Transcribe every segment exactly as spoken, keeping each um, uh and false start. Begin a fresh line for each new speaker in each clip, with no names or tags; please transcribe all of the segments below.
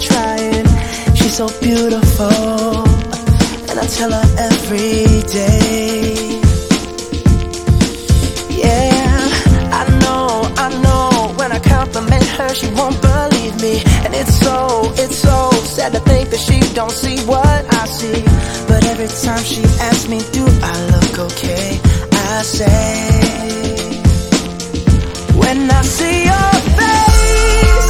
trying. She's so beautiful, and I tell her every day. Yeah, I know, I know, when I compliment her, she won't believe me. And it's so, it's so sad to think that she don't see what I see. But every time she asks me, do I look okay, I say, when I see your face,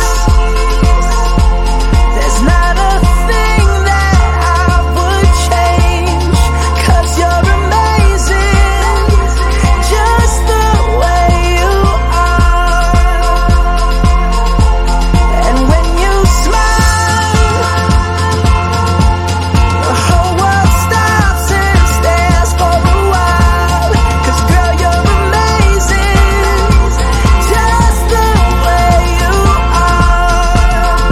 there's not a thing that I would change. 'Cause you're amazing, just the way you are. And when you smile, the whole world stops and stares for a while. 'Cause girl, you're amazing, just the way you are.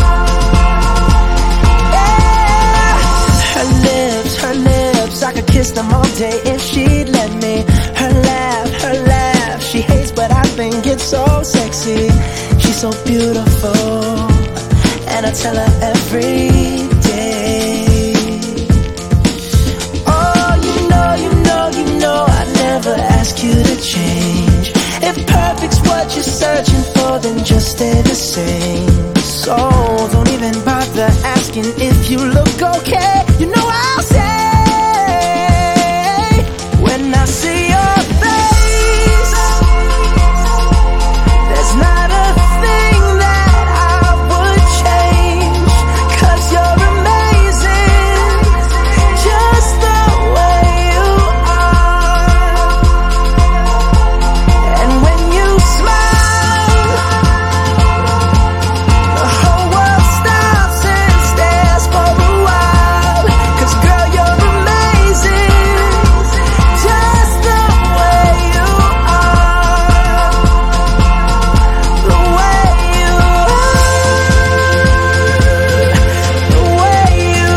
Yeah. Her lips, her lips, I could kiss them all day if she'd let me. Her laugh, her laugh, she hates but I think it's so sexy. She's so beautiful, and I tell her every day. Oh, you know, you know, you know, I never ask you to change. If perfect's what you're searching for, then just stay the same. So don't even bother asking if you look okay. You know I'll say, when I see your face, there's not a thing that I would change. 'Cause you're amazing, just the way you are. And when you smile, the whole world stops and stares for a while. 'Cause girl, you're amazing, just the way you are. The way you are, the way you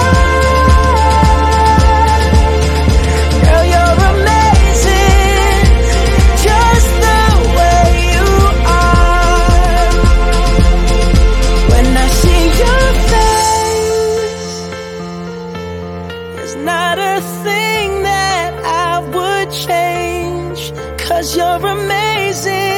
are. Girl, you're amazing, just the way you are. When I see your face, there's not a thing that I would change. 'Cause you're amazing,